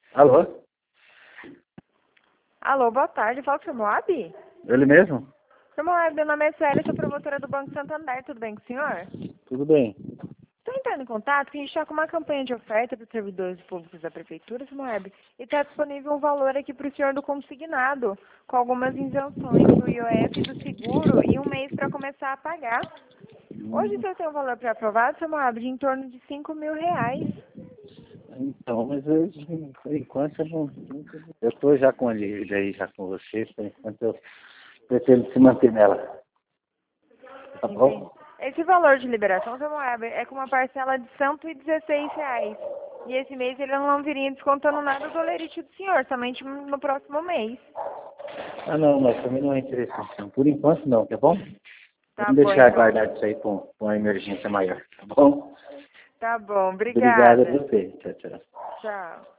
Alô? Alô, boa tarde. Fala com o seu Moab? Ele mesmo? Seu Moab, meu nome é Célia, sou promotora do Banco Santander. Tudo bem com o senhor? Tudo bem. Estou entrando em contato porque a gente está com uma campanha de oferta para os servidores públicos da Prefeitura, seu Moab, e está disponível um valor aqui para o senhor do consignado, com algumas isenções do IOF e do seguro e um mês para começar a pagar. Hoje o senhor tem um valor pré-aprovado, seu Moab, de em torno de R$ 5.000. Então, mas eu, por enquanto, eu não... Eu estou já com a dívida aí, já com você, por enquanto eu pretendo se manter nela. Tá bom? Esse valor de liberação, seu Moab, é com uma parcela de R$ 116. E esse mês ele não viria descontando nada do olerite do senhor, somente no próximo mês. Ah, não, mas também não é interessante, não. Por enquanto não, tá bom? Tá Vamos bom, deixar então. guardado isso aí para uma emergência maior, tá bom? Tá bom, Obrigado a obrigada. você. Tchau, tchau. Tchau.